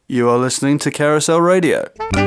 You are listening to Carousel Radio.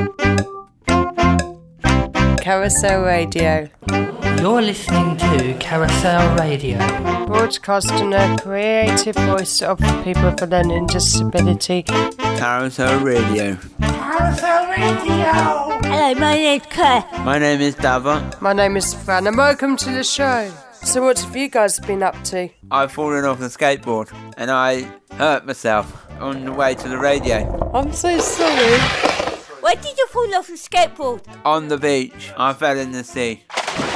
Carousel Radio. You're listening to Carousel Radio. Broadcasting a creative voice of people with a learning disability. Carousel Radio. Carousel Radio! Hello, my name's Claire. My name is Dava. My name is Fran and welcome to the show. So what have you guys been up to? I've fallen off the skateboard and I hurt myself on the way to the radio. I'm so sorry. Where did you fall off the skateboard? On the beach, I fell in the sea.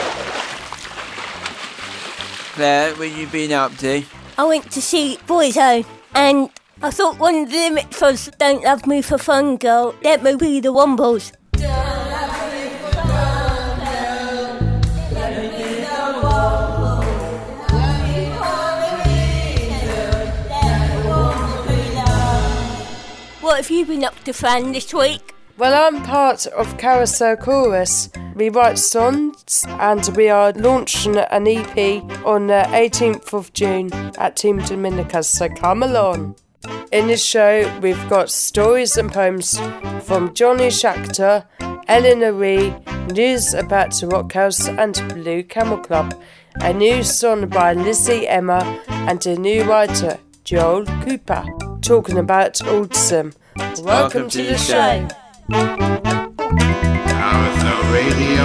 Claire, what have you been up to? I went to see Boyzone and I thought one of the lyrics was "Don't love me for fun, girl, let me be the Wombles." What have you been up to, Fran, this week? Well, I'm part of Carousel Chorus. We write songs and we are launching an EP on the 18th of June at Team Dominicas, so come along. In this show, we've got stories and poems from Johnny Shachter, Eleanor Ree, news about the Rock House and Blue Camel Club, a new song by Lizzie Emma, and a new writer, Joel Cooper, talking about autism. Welcome to the show. Carousel Radio.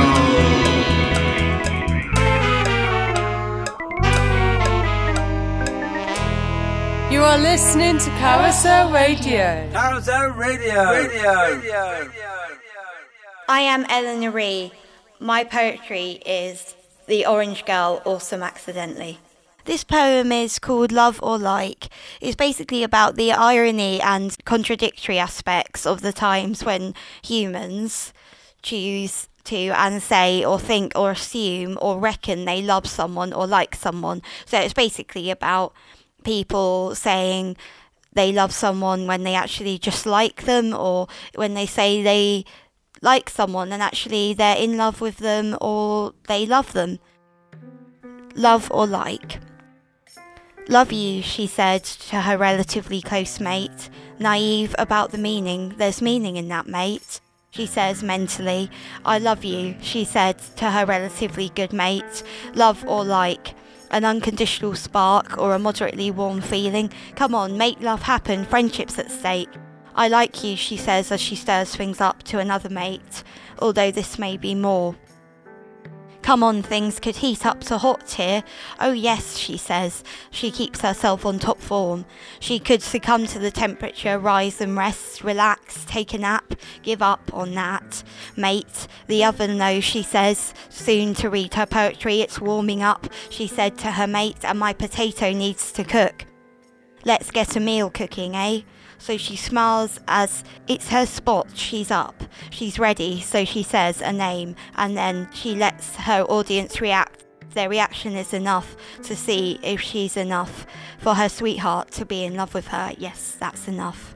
You are listening to Carousel Radio. Carousel Radio. I am Eleanor Ree. My poetry is The Orange Girl Awesome Accidentally. This poem is called Love or Like. It's basically about the irony and contradictory aspects of the times when humans choose to and say or think or assume or reckon they love someone or like someone. So it's basically about people saying they love someone when they actually just like them, or when they say they like someone and actually they're in love with them or they love them. Love or like. Love you, she said to her relatively close mate, naive about the meaning. There's meaning in that, mate, she says mentally. I love you, she said to her relatively good mate. Love or like. An unconditional spark or a moderately warm feeling. Come on, make love happen, friendship's at stake. I like you, she says as she stirs things up to another mate, although this may be more. Come on, things could heat up to hot here. Oh yes, she says. She keeps herself on top form. She could succumb to the temperature, rise and rest, relax, take a nap, give up on that. Mate, the oven though, she says, soon to read her poetry. It's warming up, she said to her mate, and my potato needs to cook. Let's get a meal cooking, eh? So she smiles as it's her spot, she's up. She's ready, so she says a name, and then she lets her audience react. Their reaction is enough to see if she's enough for her sweetheart to be in love with her. Yes, that's enough.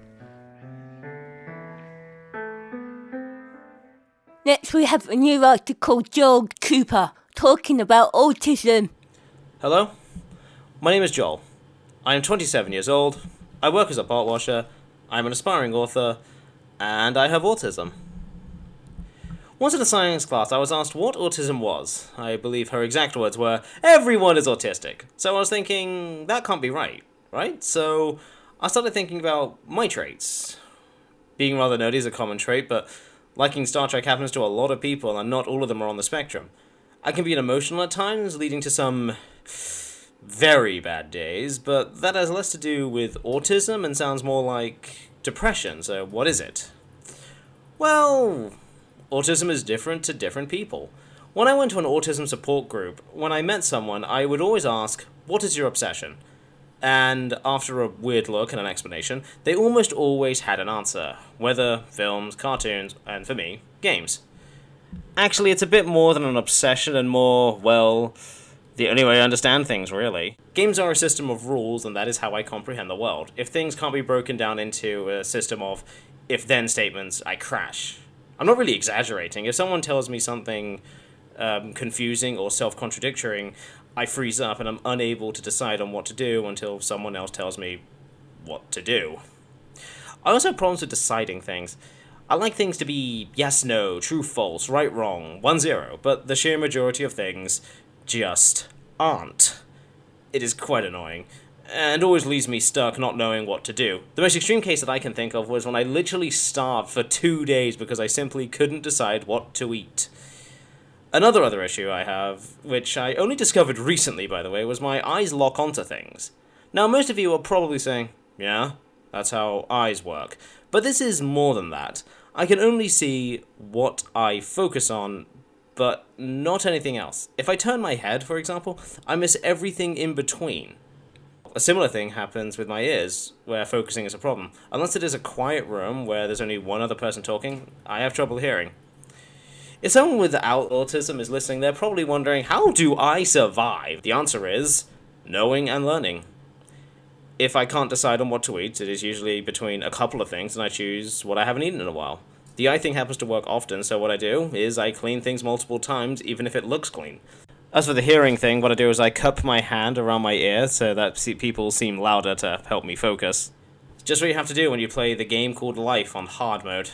Next we have a new writer called Joel Cooper, talking about autism. Hello, my name is Joel. I am 27 years old. I work as a part washer, I'm an aspiring author, and I have autism. Once in a science class, I was asked what autism was. I believe her exact words were, "Everyone is autistic." So I was thinking, that can't be right? So I started thinking about my traits. Being rather nerdy is a common trait, but liking Star Trek happens to a lot of people, and not all of them are on the spectrum. I can be emotional at times, leading to some very bad days, but that has less to do with autism and sounds more like depression, so what is it? Well, autism is different to different people. When I went to an autism support group, when I met someone, I would always ask, what is your obsession? And after a weird look and an explanation, they almost always had an answer. Weather, films, cartoons, and for me, games. Actually, it's a bit more than an obsession and more, well, the only way I understand things, really. Games are a system of rules, and that is how I comprehend the world. If things can't be broken down into a system of if-then statements, I crash. I'm not really exaggerating. If someone tells me something confusing or self-contradictory, I freeze up and I'm unable to decide on what to do until someone else tells me what to do. I also have problems with deciding things. I like things to be yes, no, true, false, right, wrong, 1-0, but the sheer majority of things just aren't. It is quite annoying, and always leaves me stuck not knowing what to do. The most extreme case that I can think of was when I literally starved for 2 days because I simply couldn't decide what to eat. Another issue I have, which I only discovered recently, by the way, was my eyes lock onto things. Now, most of you are probably saying, yeah, that's how eyes work. But this is more than that. I can only see what I focus on, but not anything else. If I turn my head, for example, I miss everything in between. A similar thing happens with my ears, where focusing is a problem. Unless it is a quiet room where there's only one other person talking, I have trouble hearing. If someone without autism is listening, they're probably wondering, how do I survive? The answer is, knowing and learning. If I can't decide on what to eat, it is usually between a couple of things, and I choose what I haven't eaten in a while. The eye thing happens to work often, so what I do is I clean things multiple times, even if it looks clean. As for the hearing thing, what I do is I cup my hand around my ear so that people seem louder to help me focus. It's just what you have to do when you play the game called Life on hard mode.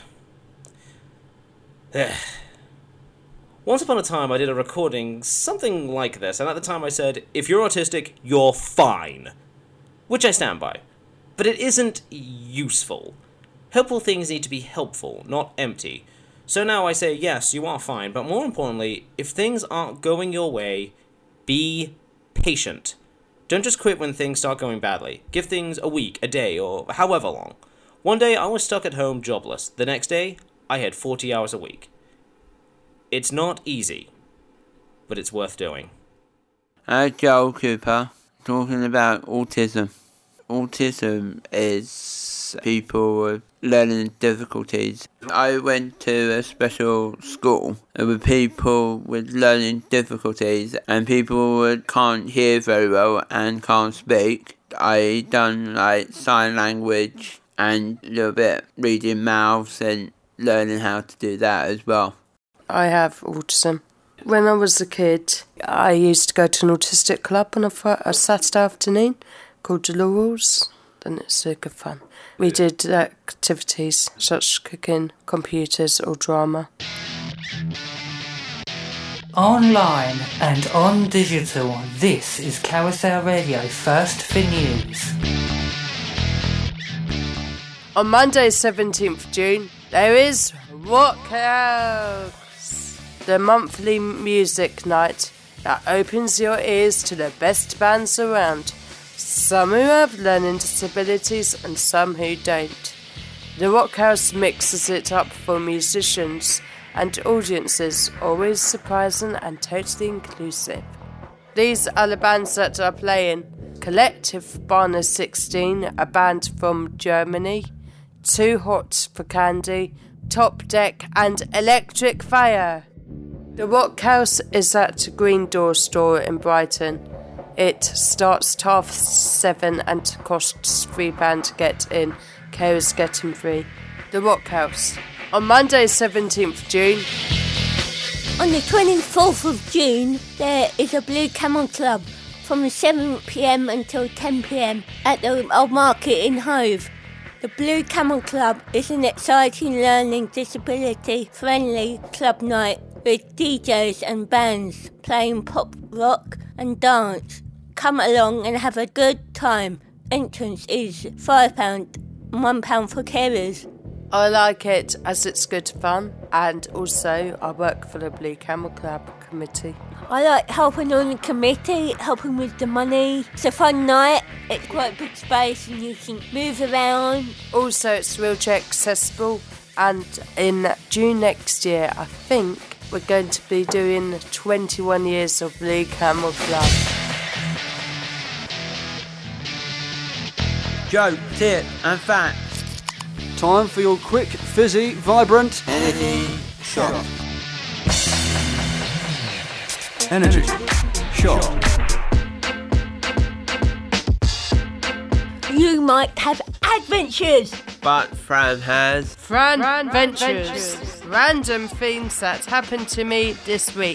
Once upon a time, I did a recording something like this, and at the time I said, if you're autistic, you're fine. Which I stand by. But it isn't useful. Helpful things need to be helpful, not empty. So now I say, yes, you are fine, but more importantly, if things aren't going your way, be patient. Don't just quit when things start going badly. Give things a week, a day, or however long. One day, I was stuck at home jobless. The next day, I had 40 hours a week. It's not easy, but it's worth doing. Joel Cooper, talking about autism. Autism is people with learning difficulties. I went to a special school with people with learning difficulties and people who can't hear very well and can't speak. I done like sign language and a little bit reading mouths and learning how to do that as well. I have autism. When I was a kid, I used to go to an autistic club on a Saturday afternoon called the Laurels, and it's good fun. We did activities such as cooking, computers or drama. Online and on digital, this is Carousel Radio First for News. On Monday 17th June, there is What Counts, the monthly music night that opens your ears to the best bands around. Some who have learning disabilities and some who don't. The Rock House mixes it up for musicians and audiences, always surprising and totally inclusive. These are the bands that are playing: Collective Barna 16, a band from Germany, Too Hot for Candy, Top Deck and Electric Fire. The Rock House is at Green Door Store in Brighton. It starts at 7:30 and costs £3 to get in. Carers getting free. The Rock House. On Monday 17th June. On the 24th of June, there is a Blue Camel Club from 7 p.m. until 10 p.m. at the Old Market in Hove. The Blue Camel Club is an exciting learning disability-friendly club night with DJs and bands playing pop, rock and dance. Come along and have a good time. Entrance is £5 and £1 for carers. I like it as it's good fun, and also I work for the Blue Camel Club committee. I like helping on the committee, helping with the money. It's a fun night. It's quite a big space and you can move around. Also, it's wheelchair accessible, and in June next year, I think we're going to be doing 21 years of Blue Camel Club. Joke, tip and fact. Time for your quick, fizzy, vibrant Energy shot. energy shot. You might have adventures. But Fran has Fran Ventures. Random themes that happened to me this week.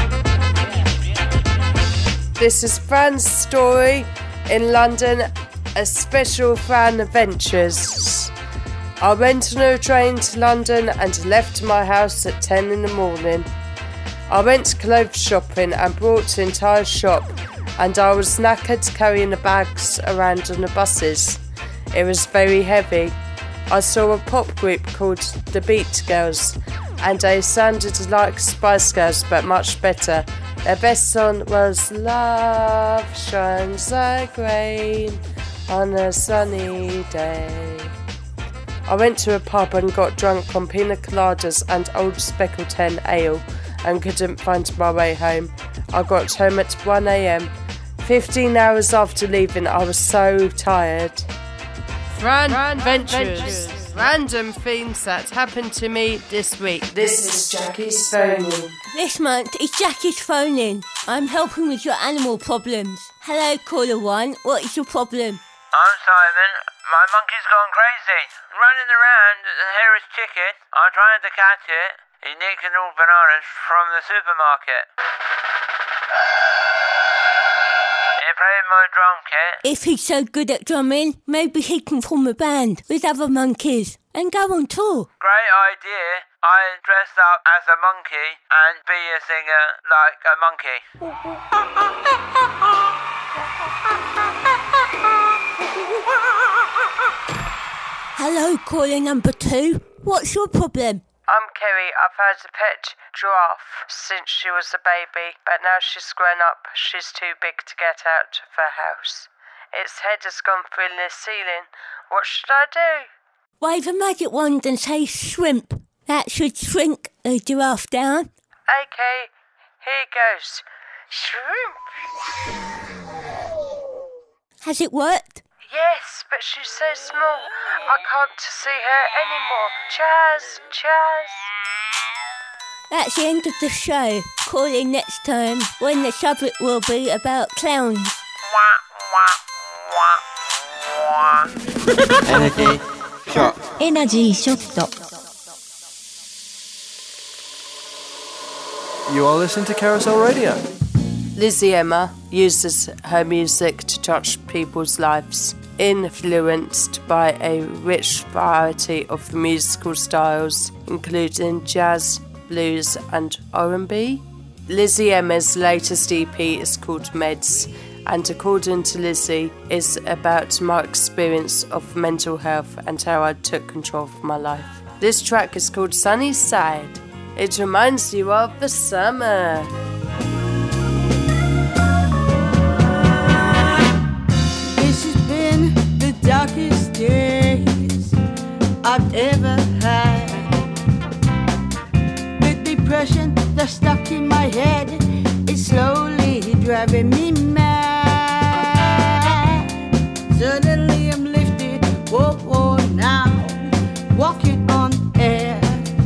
This is Fran's story in London a special fan adventures. I went on a train to London and left my house at 10 in the morning. I went clothes shopping and brought the entire shop, and I was knackered carrying the bags around on the buses. It was very heavy. I saw a pop group called the Beat Girls, and they sounded like Spice Girls but much better. Their best song was Love Shines Like Rain on a Sunny Day. I went to a pub and got drunk on pina coladas and Old Speckled Ale and couldn't find my way home. I got home at 1 a.m. 15 hours after leaving, I was so tired. Fran Ventures. Random themes that happened to me this week. This is Jackie's phoning. This month is Jackie's phoning. I'm helping with your animal problems. Hello, caller 1. What is your problem? I'm Simon. My monkey's gone crazy. Running around at the Harris Chicken. I'm trying to catch it. He nicked all bananas from the supermarket. He played my drum kit. If he's so good at drumming, maybe he can form a band with other monkeys and go on tour. Great idea. I dressed up as a monkey and be a singer like a monkey. Hello, caller number 2. What's your problem? I'm Kerry. I've had a pet giraffe since she was a baby, but now she's grown up. She's too big to get out of her house. Its head has gone through the ceiling. What should I do? Wave a magic wand and say shrimp. That should shrink a giraffe down. Okay, here goes. Shrimp! Has it worked? Yes, but she's so small. I can't see her anymore. Chaz, Chaz. That's the end of the show. Call in next time when the subject will be about clowns. Energy shot. Energy shot. You are listening to Carousel Radio. Lizzie Emma uses her music to touch people's lives, influenced by a rich variety of musical styles, including jazz, blues and R&B. Lizzie Emma's latest EP is called Meds, and according to Lizzie, is about my experience of mental health and how I took control of my life. This track is called Sunny Side. It reminds you of the summer. This has been the darkest days I've ever had. The depression that's stuck in my head is slowly driving me mad. Suddenly I'm lifted, whoa, whoa, now walking on air.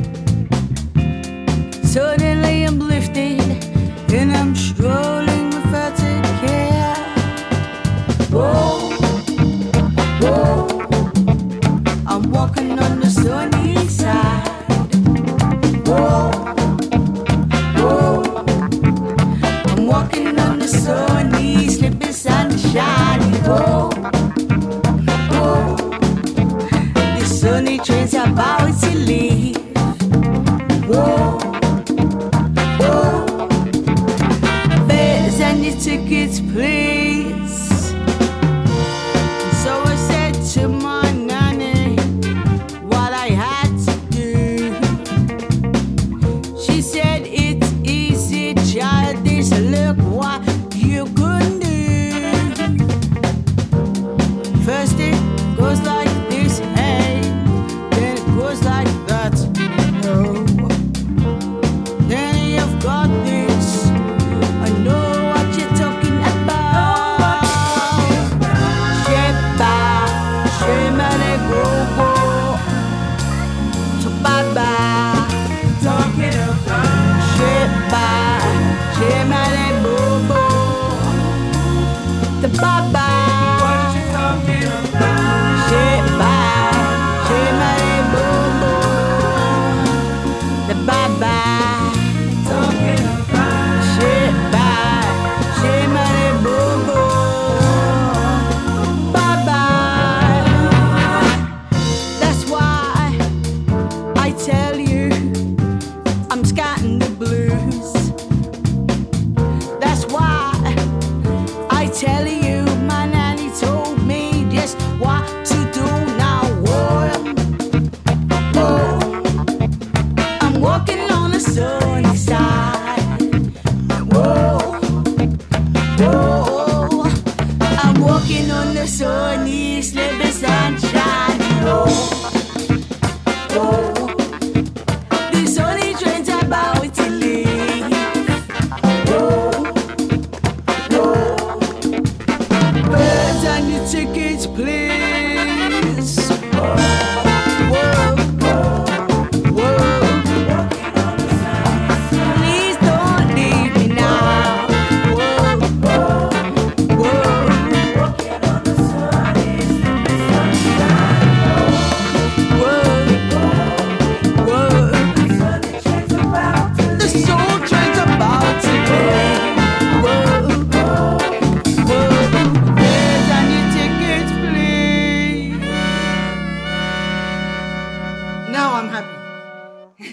Suddenly I'm lifted and I'm strolling without a care. Whoa, whoa, I'm walking on the sunny side. Whoa, whoa, I'm walking on the sunny, slipping sunshine. Whoa, whoa, the sunny trains are about to leave. Whoa. Tickets, please. So I said to my nanny what I had to do. She said, it's easy, child, this look what you can do. First it goes like this, hey, then it goes like that, no. Then you've got this, I know. Bye-bye. What you talking about? Shit, bye. Shit, my boo-boo. The bye-bye. Talking about. Shit, bye. Shit, my boo-boo. Bye-bye.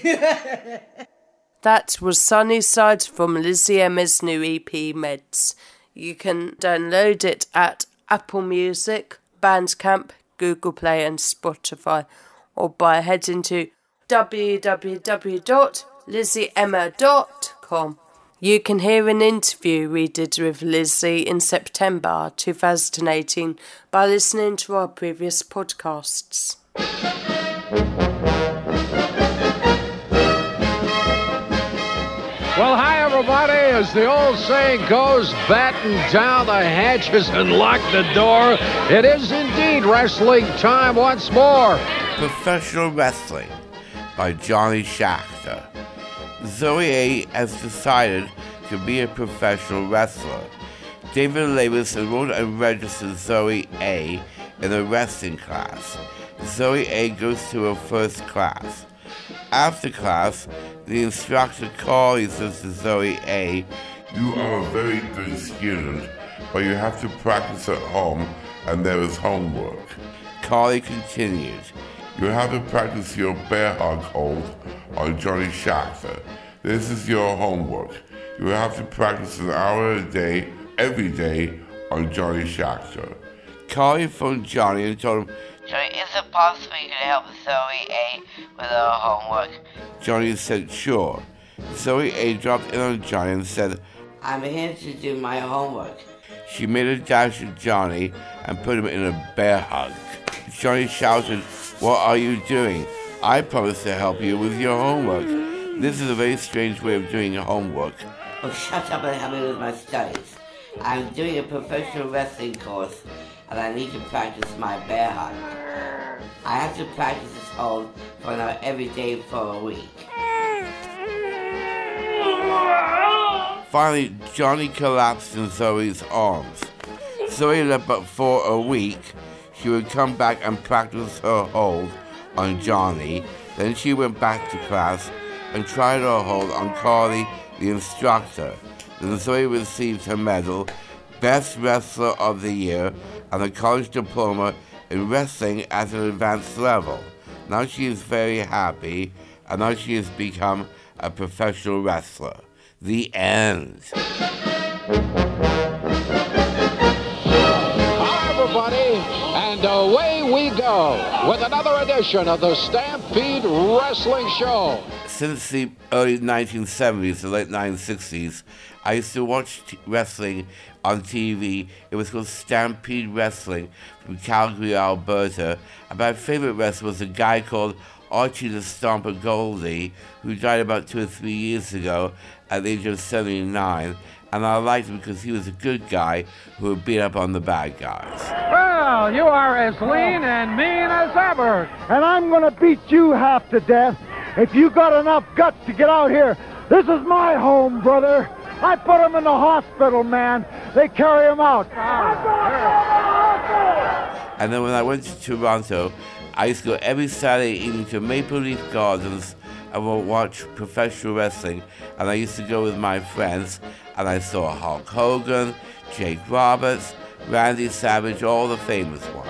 That was Sunny Side from Lizzie Emma's new EP, Meds. You can download it at Apple Music, Bandcamp, Google Play and Spotify, or by heading to www.lizzieemma.com. You can hear an interview we did with Lizzie in September 2018 by listening to our previous podcasts. Well, hi, everybody. As the old saying goes, batten down the hatches and lock the door. It is indeed wrestling time once more. Professional Wrestling by Johnny Shachter. Zoe A. has decided to be a professional wrestler. David Lewis enrolled and registered Zoe A. in a wrestling class. Zoe A. goes to her first class. After class, the instructor Carly says to Zoe A., "You are a very good student, but you have to practice at home, and there is homework." Carly continues, "You have to practice your bear hug hold on Johnny Shachter. This is your homework. You have to practice an hour a day, every day, on Johnny Shachter." Carly phoned Johnny and told him, "Johnny, is it possible you can help Zoe A. with her homework?" Johnny said, "Sure." Zoe A. dropped in on Johnny and said, "I'm here to do my homework." She made a dash at Johnny and put him in a bear hug. Johnny shouted, "What are you doing? I promised to help you with your homework. This is a very strange way of doing your homework." "Oh, shut up and help me with my studies. I'm doing a professional wrestling course and I need to practice my bear hug. I have to practice this hold for an hour every day for a week." Finally, Johnny collapsed in Zoe's arms. Zoe left, but for a week, she would come back and practice her hold on Johnny. Then she went back to class and tried her hold on Carly, the instructor. Then Zoe received her medal, Best Wrestler of the Year, and a college diploma in wrestling at an advanced level. Now she is very happy, and now she has become a professional wrestler. The end. Hi, everybody, and away we go with another edition of the Stampede Wrestling Show. Since the early 1970s, the late 1960s, I used to watch wrestling on TV. It was called Stampede Wrestling from Calgary, Alberta. And my favorite wrestler was a guy called Archie the Stomper Goldie, who died about 2 or 3 years ago at the age of 79. And I liked him because he was a good guy who would beat up on the bad guys. Well, you are as lean and mean as ever, and I'm going to beat you half to death. If you got enough guts to get out here, this is my home, brother. I put him in the hospital, man. They carry him out. And then when I went to Toronto, I used to go every Saturday evening to Maple Leaf Gardens and would watch professional wrestling. And I used to go with my friends, and I saw Hulk Hogan, Jake Roberts, Randy Savage, all the famous ones.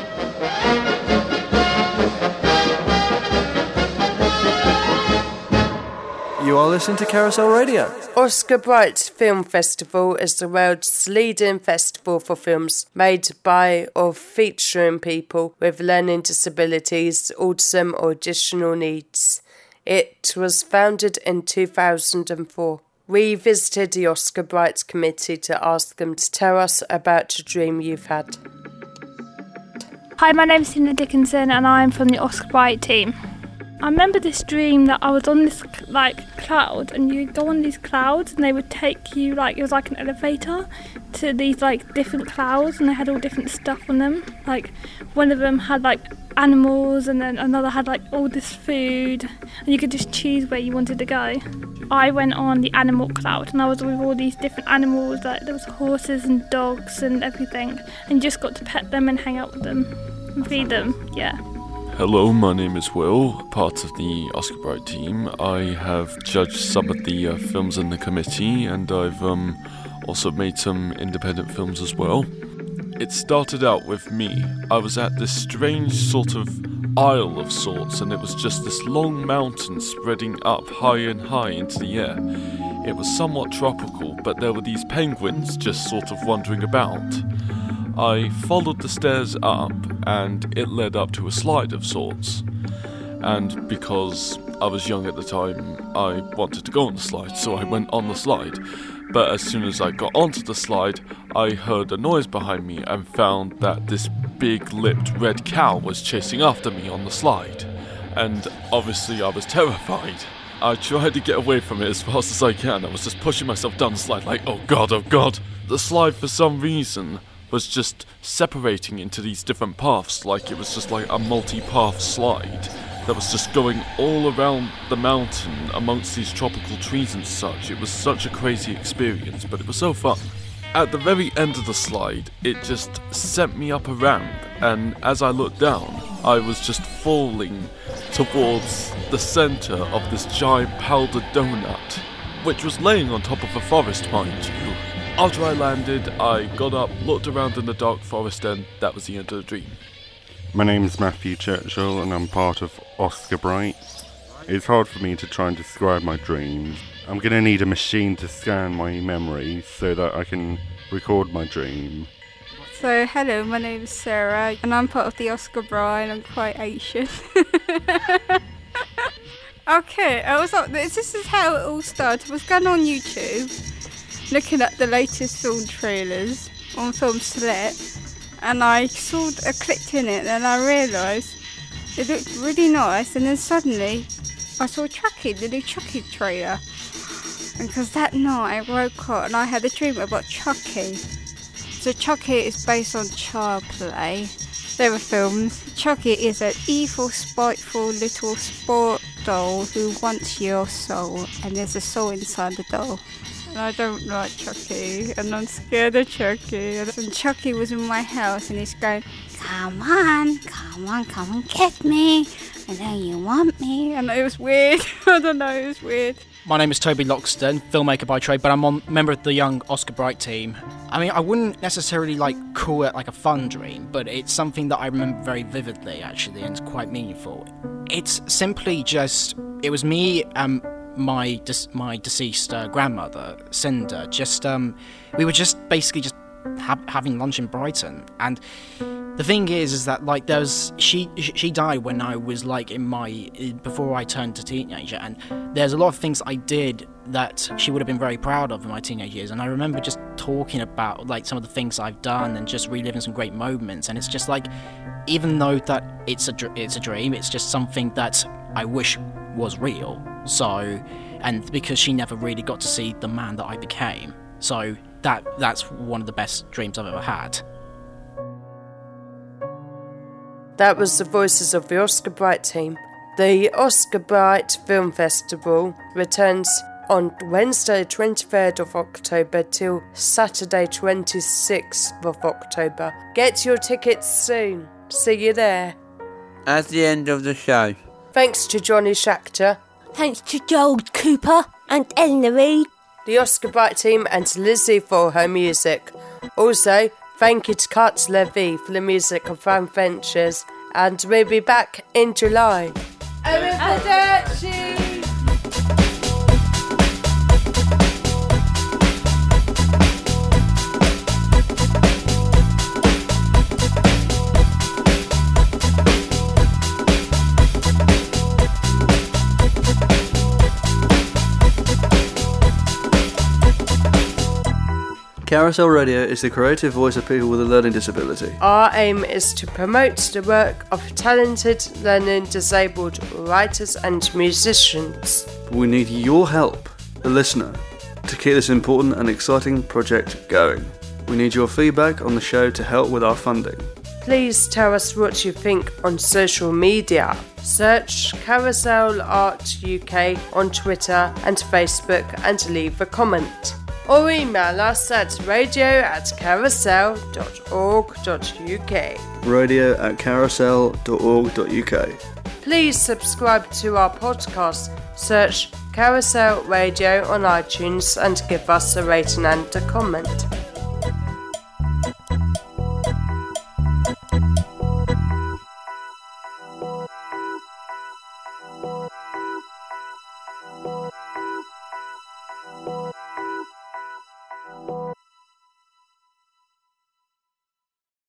You are listening to Carousel Radio. Oscar Bright Film Festival is the world's leading festival for films made by or featuring people with learning disabilities, autism or additional needs. It was founded in 2004. We visited the Oscar Bright committee to ask them to tell us about a dream you've had. Hi, my name's Tina Dickinson and I'm from the Oscar Bright team. I remember this dream that I was on this cloud, and you go on these clouds and they would take you, it was like an elevator to these different clouds, and they had all different stuff on them. One of them had animals, and then another had all this food, and you could just choose where you wanted to go. I went on the animal cloud and I was with all these different animals, there was horses and dogs and everything, and you just got to pet them and hang out with them and feed them, yeah. Hello, my name is Will, part of the Oscar Bright team. I have judged some of the films in the committee, and I've also made some independent films as well. It started out with me. I was at this strange sort of isle of sorts, and it was just this long mountain spreading up high and high into the air. It was somewhat tropical, but there were these penguins just sort of wandering about. I followed the stairs up, and it led up to a slide of sorts. And because I was young at the time, I wanted to go on the slide, so I went on the slide. But as soon as I got onto the slide, I heard a noise behind me and found that this big-lipped red cow was chasing after me on the slide. And obviously I was terrified. I tried to get away from it as fast as I can. I was just pushing myself down the slide like, oh god, oh god. The slide, for some reason, was just separating into these different paths, like it was just like a multi-path slide that was just going all around the mountain amongst these tropical trees and such. It was such a crazy experience, but it was so fun. At the very end of the slide, it just sent me up a ramp, and as I looked down, I was just falling towards the centre of this giant powdered donut, which was laying on top of a forest, mind you. After I landed, I got up, looked around in the dark forest, and that was the end of the dream. My name's Matthew Churchill and I'm part of Oscar Bright. It's hard for me to try and describe my dreams. I'm going to need a machine to scan my memories so that I can record my dream. So, hello, my name's Sarah and I'm part of the Oscar Bright and I'm quite Asian. Okay, this is how it all started. I was going on YouTube, looking at the latest film trailers on Film Select. And I clicked in it and I realised it looked really nice, and then suddenly I saw Chucky, the new Chucky trailer. And because that night I woke up and I had a dream about Chucky. So Chucky is based on child play. There were films. Chucky is an evil, spiteful little sport doll who wants your soul, and there's a soul inside the doll. And I don't like Chucky, and I'm scared of Chucky. And Chucky was in my house, and he's going, come on, come and get me. I know you want me. And it was weird. I don't know, it was weird. My name is Toby Loxton, filmmaker by trade, but I'm a member of the young Oscar Bright team. I mean, I wouldn't necessarily call it like a fun dream, but it's something that I remember very vividly, actually, and it's quite meaningful. It's simply just, it was me and my deceased grandmother, Cinder. We were just basically just having lunch in Brighton, and the thing is that she died when I was before I turned to teenager, and there's a lot of things I did that she would have been very proud of in my teenage years, and I remember just talking about some of the things I've done and just reliving some great moments, and it's just even though that it's a dream, it's just something that I wish was real. So, and because she never really got to see the man that I became, so that's one of the best dreams I've ever had. That was the voices of the Oscar Bright team. The Oscar Bright Film Festival returns on Wednesday 23rd of October till Saturday 26th of October. Get your tickets soon. See you there. At the end of the show. Thanks to Johnny Schachter. Thanks to Joel Cooper and Eleanor Reed. The Oscar Bright team and Lizzie for her music. Also, thank you to Kat Levy for the music of Fan Ventures. And we'll be back in July. Arrivederci! Carousel Radio is the creative voice of people with a learning disability. Our aim is to promote the work of talented, learning disabled writers and musicians. We need your help, the listener, to keep this important and exciting project going. We need your feedback on the show to help with our funding. Please tell us what you think on social media. Search Carousel Art UK on Twitter and Facebook and leave a comment. Or email us at radio@carousel.org.uk. radio@carousel.org.uk. Please subscribe to our podcast. Search Carousel Radio on iTunes and give us a rating and a comment.